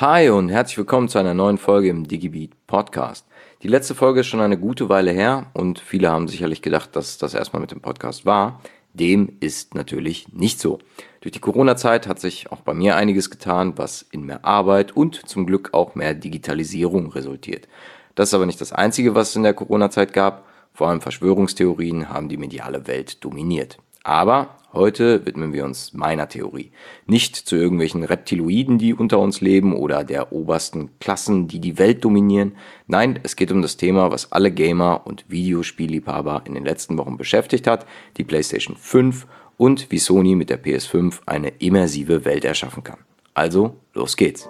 Hi und herzlich willkommen zu einer neuen Folge im DigiBeat Podcast. Die letzte Folge ist schon eine gute Weile her und viele haben sicherlich gedacht, dass das erstmal mit dem Podcast war. Dem ist natürlich nicht so. Durch die Corona-Zeit hat sich auch bei mir einiges getan, was in mehr Arbeit und zum Glück auch mehr Digitalisierung resultiert. Das ist aber nicht das Einzige, was es in der Corona-Zeit gab. Vor allem Verschwörungstheorien haben die mediale Welt dominiert. Aber heute widmen wir uns meiner Theorie. Nicht zu irgendwelchen Reptiloiden, die unter uns leben oder der obersten Klassen, die die Welt dominieren. Nein, es geht um das Thema, was alle Gamer und Videospielliebhaber in den letzten Wochen beschäftigt hat, die PlayStation 5 und wie Sony mit der PS5 eine immersive Welt erschaffen kann. Also, los geht's!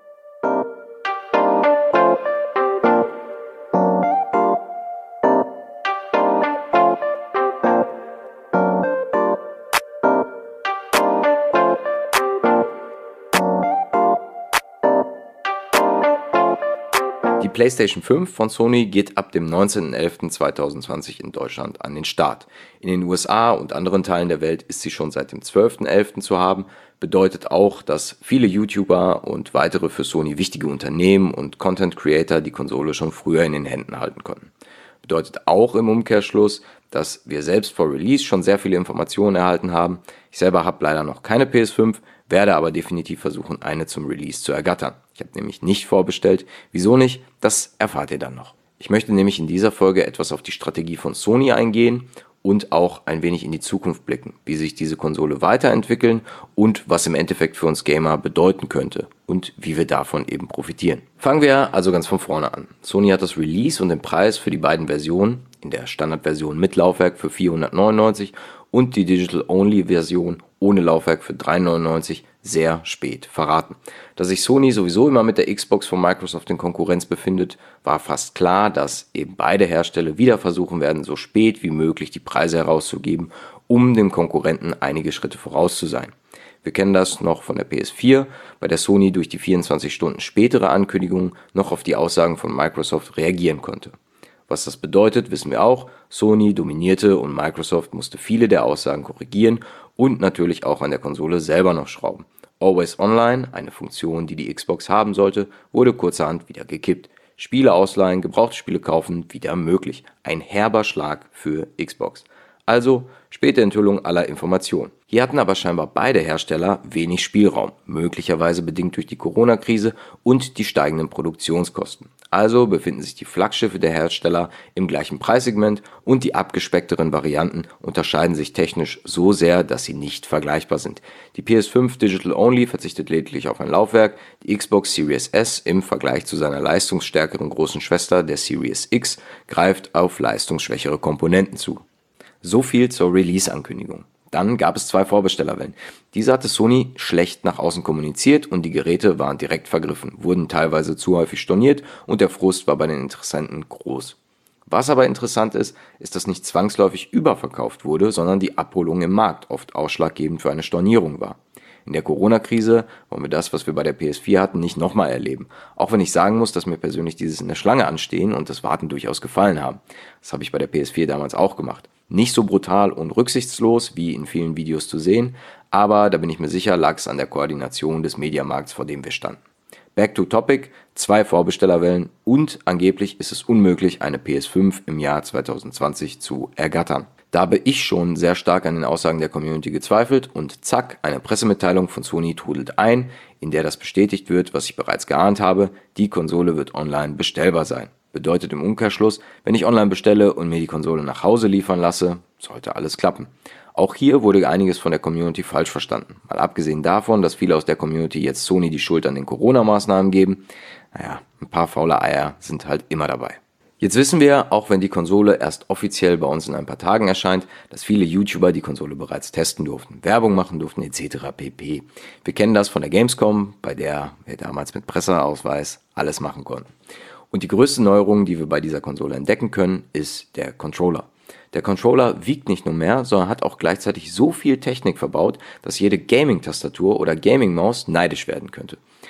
Die PlayStation 5 von Sony geht ab dem 19.11.2020 in Deutschland an den Start. In den USA und anderen Teilen der Welt ist sie schon seit dem 12.11. zu haben. Bedeutet auch, dass viele YouTuber und weitere für Sony wichtige Unternehmen und Content Creator die Konsole schon früher in den Händen halten konnten. Bedeutet auch im Umkehrschluss, dass wir selbst vor Release schon sehr viele Informationen erhalten haben. Ich selber habe leider noch keine PS5, werde aber definitiv versuchen, eine zum Release zu ergattern. Ich habe nämlich nicht vorbestellt. Wieso nicht? Das erfahrt ihr dann noch. Ich möchte nämlich in dieser Folge etwas auf die Strategie von Sony eingehen und auch ein wenig in die Zukunft blicken, wie sich diese Konsole weiterentwickeln und was im Endeffekt für uns Gamer bedeuten könnte und wie wir davon eben profitieren. Fangen wir also ganz von vorne an. Sony hat das Release und den Preis für die beiden Versionen, in der Standardversion mit Laufwerk für 499 und die Digital-Only-Version ohne Laufwerk für 399 sehr spät verraten. Dass sich Sony sowieso immer mit der Xbox von Microsoft in Konkurrenz befindet, war fast klar, dass eben beide Hersteller wieder versuchen werden, so spät wie möglich die Preise herauszugeben, um dem Konkurrenten einige Schritte voraus zu sein. Wir kennen das noch von der PS4, bei der Sony durch die 24 Stunden spätere Ankündigung noch auf die Aussagen von Microsoft reagieren konnte. Was das bedeutet, wissen wir auch. Sony dominierte und Microsoft musste viele der Aussagen korrigieren und natürlich auch an der Konsole selber noch schrauben. Always Online, eine Funktion, die die Xbox haben sollte, wurde kurzerhand wieder gekippt. Spiele ausleihen, gebrauchte Spiele kaufen, wieder möglich. Ein herber Schlag für Xbox. Also späte Enthüllung aller Informationen. Hier hatten aber scheinbar beide Hersteller wenig Spielraum, möglicherweise bedingt durch die Corona-Krise und die steigenden Produktionskosten. Also befinden sich die Flaggschiffe der Hersteller im gleichen Preissegment und die abgespeckteren Varianten unterscheiden sich technisch so sehr, dass sie nicht vergleichbar sind. Die PS5 Digital Only verzichtet lediglich auf ein Laufwerk, die Xbox Series S im Vergleich zu seiner leistungsstärkeren großen Schwester, der Series X, greift auf leistungsschwächere Komponenten zu. So viel zur Release-Ankündigung. Dann gab es 2 Vorbestellerwellen. Diese hatte Sony schlecht nach außen kommuniziert und die Geräte waren direkt vergriffen, wurden teilweise zu häufig storniert und der Frust war bei den Interessenten groß. Was aber interessant ist, dass nicht zwangsläufig überverkauft wurde, sondern die Abholung im Markt oft ausschlaggebend für eine Stornierung war. In der Corona-Krise wollen wir das, was wir bei der PS4 hatten, nicht nochmal erleben. Auch wenn ich sagen muss, dass mir persönlich dieses in der Schlange anstehen und das Warten durchaus gefallen haben. Das habe ich bei der PS4 damals auch gemacht. Nicht so brutal und rücksichtslos wie in vielen Videos zu sehen, aber da bin ich mir sicher, lag es an der Koordination des Mediamarkts, vor dem wir standen. Back to topic, 2 Vorbestellerwellen und angeblich ist es unmöglich, eine PS5 im Jahr 2020 zu ergattern. Da habe ich schon sehr stark an den Aussagen der Community gezweifelt und zack, eine Pressemitteilung von Sony trudelt ein, in der das bestätigt wird, was ich bereits geahnt habe, die Konsole wird online bestellbar sein. Bedeutet im Umkehrschluss, wenn ich online bestelle und mir die Konsole nach Hause liefern lasse, sollte alles klappen. Auch hier wurde einiges von der Community falsch verstanden. Mal abgesehen davon, dass viele aus der Community jetzt Sony die Schuld an den Corona-Maßnahmen geben, ein paar faule Eier sind halt immer dabei. Jetzt wissen wir, auch wenn die Konsole erst offiziell bei uns in ein paar Tagen erscheint, dass viele YouTuber die Konsole bereits testen durften, Werbung machen durften etc. pp. Wir kennen das von der Gamescom, bei der wir damals mit Presseausweis alles machen konnten. Und die größte Neuerung, die wir bei dieser Konsole entdecken können, ist der Controller. Der Controller wiegt nicht nur mehr, sondern hat auch gleichzeitig so viel Technik verbaut, dass jede Gaming-Tastatur oder Gaming-Maus neidisch werden könnte.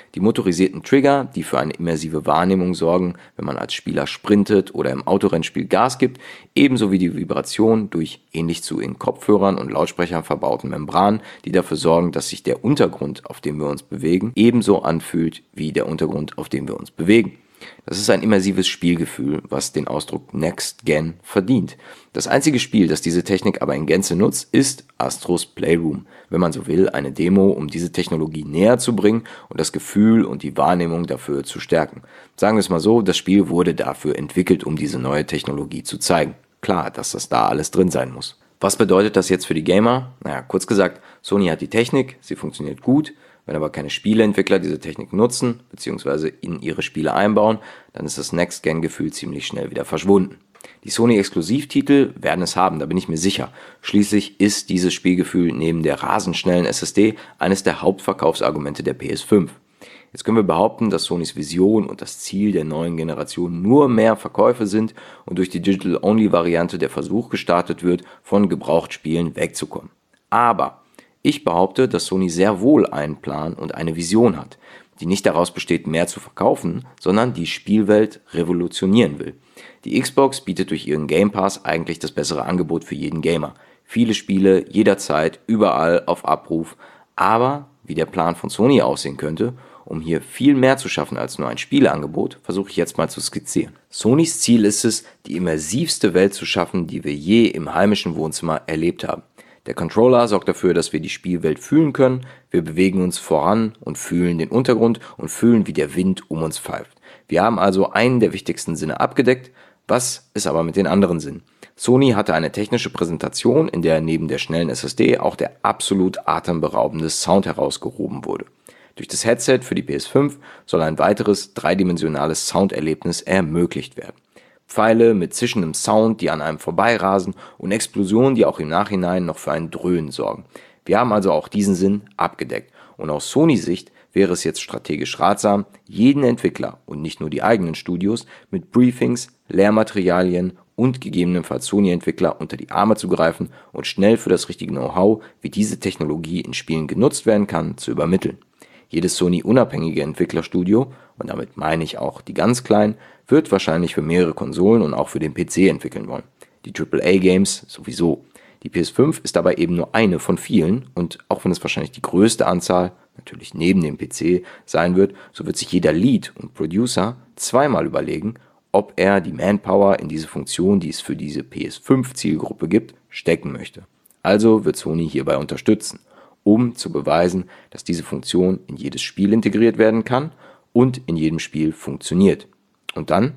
Die motorisierten Trigger, die für eine immersive Wahrnehmung sorgen, wenn man als Spieler sprintet oder im Autorennspiel Gas gibt, ebenso wie die Vibration durch ähnlich zu in Kopfhörern und Lautsprechern verbauten Membranen, die dafür sorgen, dass sich der Untergrund, auf dem wir uns bewegen, ebenso anfühlt wie der Untergrund, auf dem wir uns bewegen. Das ist ein immersives Spielgefühl, was den Ausdruck Next Gen verdient. Das einzige Spiel, das diese Technik aber in Gänze nutzt, ist Astros Playroom. Wenn man so will, eine Demo, um diese Technologie näher zu bringen und das Gefühl und die Wahrnehmung dafür zu stärken. Sagen wir es mal so, das Spiel wurde dafür entwickelt, um diese neue Technologie zu zeigen. Klar, dass das da alles drin sein muss. Was bedeutet das jetzt für die Gamer? Naja, kurz gesagt, Sony hat die Technik, sie funktioniert gut. Wenn aber keine Spieleentwickler diese Technik nutzen bzw. in ihre Spiele einbauen, dann ist das Next-Gen-Gefühl ziemlich schnell wieder verschwunden. Die Sony-Exklusivtitel werden es haben, da bin ich mir sicher. Schließlich ist dieses Spielgefühl neben der rasend schnellen SSD eines der Hauptverkaufsargumente der PS5. Jetzt können wir behaupten, dass Sonys Vision und das Ziel der neuen Generation nur mehr Verkäufe sind und durch die Digital-Only-Variante der Versuch gestartet wird, von Gebrauchtspielen wegzukommen. Aber ich behaupte, dass Sony sehr wohl einen Plan und eine Vision hat, die nicht daraus besteht, mehr zu verkaufen, sondern die Spielwelt revolutionieren will. Die Xbox bietet durch ihren Game Pass eigentlich das bessere Angebot für jeden Gamer. Viele Spiele, jederzeit, überall, auf Abruf. Aber wie der Plan von Sony aussehen könnte, um hier viel mehr zu schaffen als nur ein Spieleangebot, versuche ich jetzt mal zu skizzieren. Sonys Ziel ist es, die immersivste Welt zu schaffen, die wir je im heimischen Wohnzimmer erlebt haben. Der Controller sorgt dafür, dass wir die Spielwelt fühlen können. Wir bewegen uns voran und fühlen den Untergrund und fühlen, wie der Wind um uns pfeift. Wir haben also einen der wichtigsten Sinne abgedeckt. Was ist aber mit den anderen Sinnen? Sony hatte eine technische Präsentation, in der neben der schnellen SSD auch der absolut atemberaubende Sound herausgehoben wurde. Durch das Headset für die PS5 soll ein weiteres dreidimensionales Sounderlebnis ermöglicht werden. Pfeile mit zischendem Sound, die an einem vorbeirasen und Explosionen, die auch im Nachhinein noch für ein Dröhnen sorgen. Wir haben also auch diesen Sinn abgedeckt. Und aus Sonys Sicht wäre es jetzt strategisch ratsam, jeden Entwickler und nicht nur die eigenen Studios mit Briefings, Lehrmaterialien und gegebenenfalls Sony-Entwickler unter die Arme zu greifen und schnell für das richtige Know-how, wie diese Technologie in Spielen genutzt werden kann, zu übermitteln. Jedes Sony-unabhängige Entwicklerstudio, und damit meine ich auch die ganz kleinen, wird wahrscheinlich für mehrere Konsolen und auch für den PC entwickeln wollen. Die AAA-Games sowieso. Die PS5 ist dabei eben nur eine von vielen und auch wenn es wahrscheinlich die größte Anzahl, natürlich neben dem PC, sein wird, so wird sich jeder Lead und Producer zweimal überlegen, ob er die Manpower in diese Funktion, die es für diese PS5-Zielgruppe gibt, stecken möchte. Also wird Sony hierbei unterstützen, um zu beweisen, dass diese Funktion in jedes Spiel integriert werden kann und in jedem Spiel funktioniert. Und dann,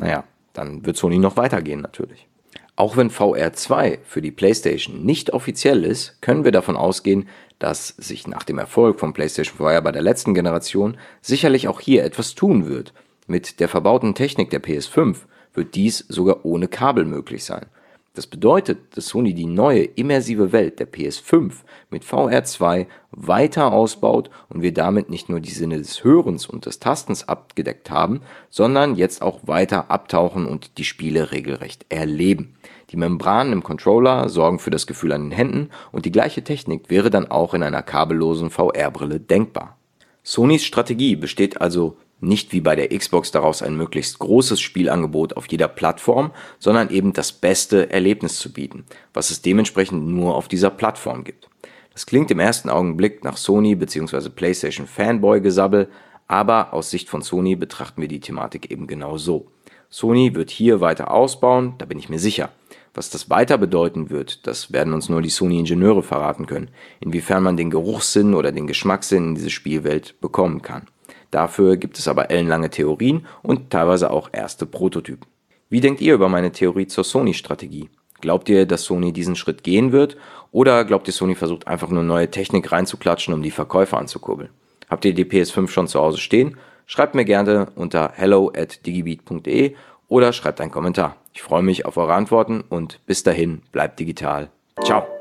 dann wird Sony noch weitergehen natürlich. Auch wenn VR 2 für die PlayStation nicht offiziell ist, können wir davon ausgehen, dass sich nach dem Erfolg von PlayStation VR bei der letzten Generation sicherlich auch hier etwas tun wird. Mit der verbauten Technik der PS5 wird dies sogar ohne Kabel möglich sein. Das bedeutet, dass Sony die neue immersive Welt der PS5 mit VR 2 weiter ausbaut und wir damit nicht nur die Sinne des Hörens und des Tastens abgedeckt haben, sondern jetzt auch weiter abtauchen und die Spiele regelrecht erleben. Die Membranen im Controller sorgen für das Gefühl an den Händen und die gleiche Technik wäre dann auch in einer kabellosen VR-Brille denkbar. Sonys Strategie besteht also nicht wie bei der Xbox daraus ein möglichst großes Spielangebot auf jeder Plattform, sondern eben das beste Erlebnis zu bieten, was es dementsprechend nur auf dieser Plattform gibt. Das klingt im ersten Augenblick nach Sony bzw. PlayStation Fanboy-Gesabbel, aber aus Sicht von Sony betrachten wir die Thematik eben genau so. Sony wird hier weiter ausbauen, da bin ich mir sicher. Was das weiter bedeuten wird, das werden uns nur die Sony-Ingenieure verraten können, inwiefern man den Geruchssinn oder den Geschmackssinn in diese Spielwelt bekommen kann. Dafür gibt es aber ellenlange Theorien und teilweise auch erste Prototypen. Wie denkt ihr über meine Theorie zur Sony-Strategie? Glaubt ihr, dass Sony diesen Schritt gehen wird? Oder glaubt ihr, Sony versucht einfach nur neue Technik reinzuklatschen, um die Verkäufe anzukurbeln? Habt ihr die PS5 schon zu Hause stehen? Schreibt mir gerne unter hello@digibeat.de oder schreibt einen Kommentar. Ich freue mich auf eure Antworten und bis dahin, bleibt digital. Ciao!